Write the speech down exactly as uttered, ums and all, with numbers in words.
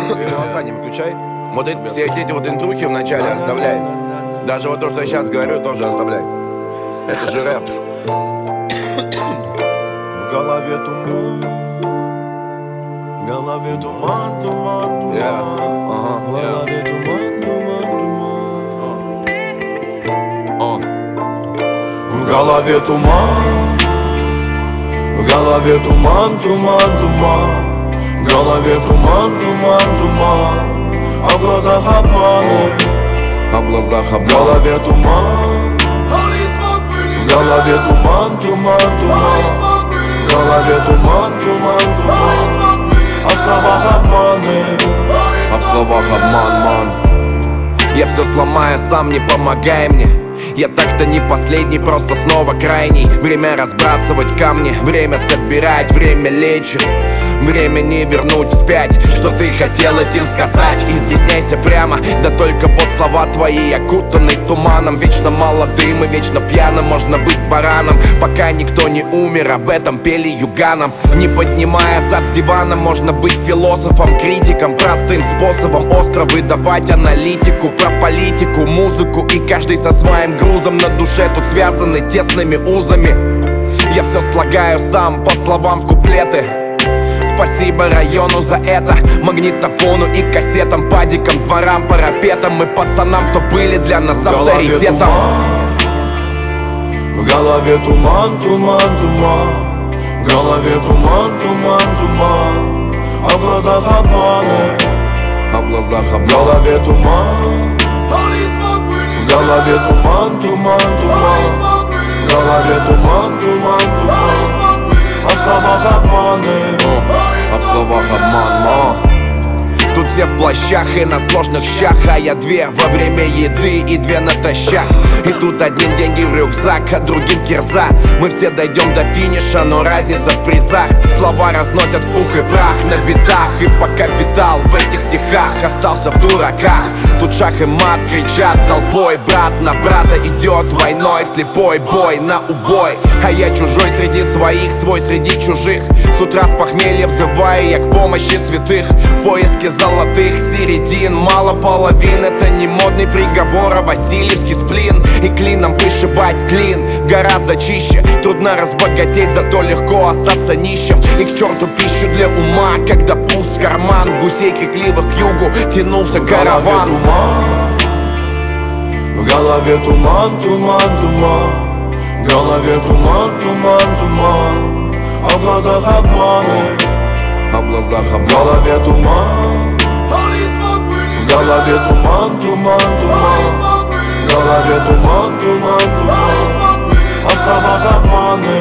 Голоса не выключай. Вот эти, все эти вот интрухи в начале оставляй. Даже вот то, что я сейчас говорю, тоже оставляй. Это же рэп. В голове туман, в голове туман, туман, туман. Yeah. Uh-huh. В голове туман, туман, туман. Uh. В голове туман, в голове туман, туман, туман. В голове туман, туман, туман. А в глазах обманы, А в глазах в обман. голове туман, в голове туман, туман, туман. В голове туман, туман, туман. А в словах обманы, А в словах обман, ман. Я все сломаю сам, не помогай мне. Я так-то не последний, просто снова крайний. Время разбрасывать камни, время собирать, время лечит. Время не вернуть вспять, что ты хотел этим сказать. Изъясняйся прямо, да только вот слова твои окутаны туманом. Вечно молодым и вечно пьяным можно быть бараном. Пока никто не умер, об этом пели юганам. Не поднимая зад с дивана, можно быть философом, критиком. Простым способом остро выдавать аналитику про политику, музыку. И каждый со своим грузом на душе тут связаны тесными узами. Я все слагаю сам по словам в куплеты. Спасибо району за это, магнитофону и кассетам, падикам, дворам, парапетам и пацанам, кто были для нас авторитетом. В голове туман, туман, туман. В голове туман, туман, туман. А в глазах обманы, А в глазах в обман. голове туман, в голове туман, туман, туман. В голове туман, туман, туман. А в словах обманы, А в словах обман, ман. Тут все в плащах и на сложных щах, а я две во время еды и две натощак. И тут одним деньги в рюкзак, а другим кирза. Мы все дойдем до финиша, но разница в призах. Слова разносят в пух и прах на битах. И пока витал в этих стихах, остался в дураках. Тут шах и мат кричат толпой. Брат на брата идет войной, в слепой бой на убой. А я чужой среди своих, свой среди чужих. С утра с похмелья взываю я к помощи святых. В поиске золотых середин, мало половин. Это не модный приговор, а Васильевский сплин. И клином вышибать клин гораздо чище. Трудно разбогатеть, зато легко остаться нищим. И к черту пищу для ума, когда пуст карман. Гусей крикливых к югу тянулся караван. в голове туман, туман, туман. В голове туман, туман, туман. А в глазах обманы, А в глазах в обман. голове туман, в голове туман, туман, туман. В голове туман, туман, туман. А в словах обманы,